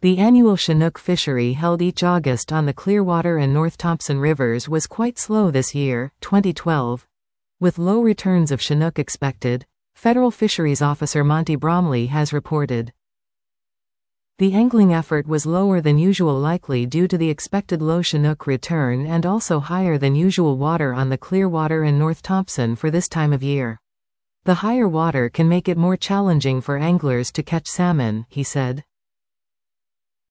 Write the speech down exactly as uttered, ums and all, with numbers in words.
The annual Chinook fishery held each August on the Clearwater and North Thompson rivers was quite slow this year, twenty twelve. With low returns of Chinook expected, Federal Fisheries Officer Monty Bromley has reported. The angling effort was lower than usual, likely due to the expected low Chinook return and also higher than usual water on the Clearwater and North Thompson for this time of year. The higher water can make it more challenging for anglers to catch salmon, he said.